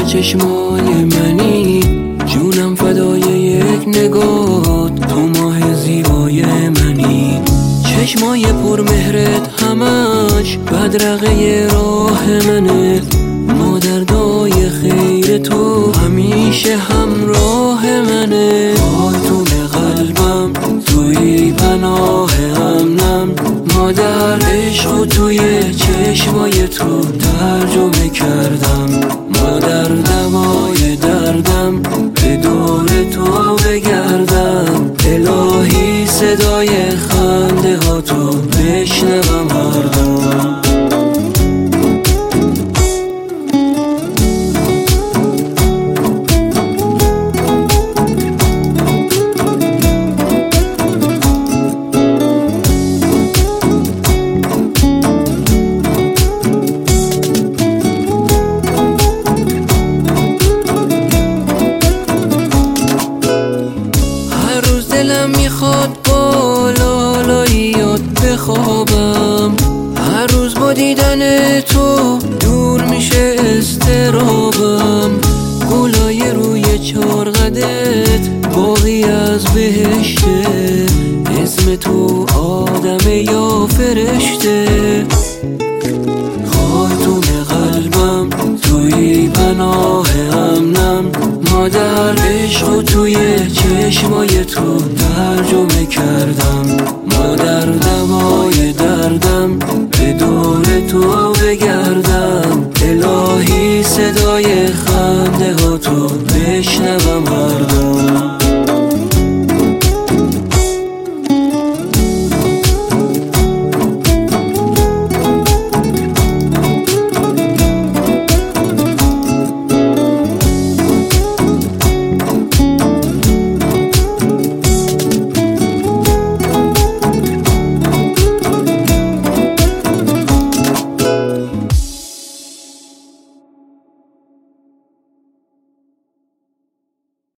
چشمای منی، جونم فدای یک نگات، تو ماه زیبای منی. چشمای پر مهرت همش بدرقه راه منه، مادردای خیر تو همیشه همراه منه. آیتون قلبم توی پناه امنم، مادر عشق و توی چشمای تو ترجمه کردم. مادر دمای دردم به دور تو بگردم، الهی صدای خنده ها تو بشنوم هر دم. دلم میخواد با لالاییات بخوابم، هر روز با دیدن تو دور میشه اضطرابم. گلای روی چارقدت باقی از بهشته، اسم تو آدمه یا فرشته. خاتون قلبم توی پناه امنم، مادر عشق و توی چشمای تو ترجمه کردم. مادر دمای دردم به دور تو بگردم، الهی صدای